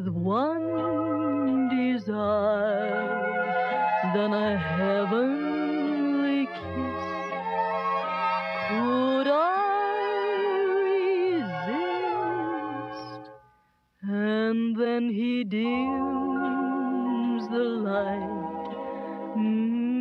with one desire than a heavenly kiss. Could I resist? And then he dims the light.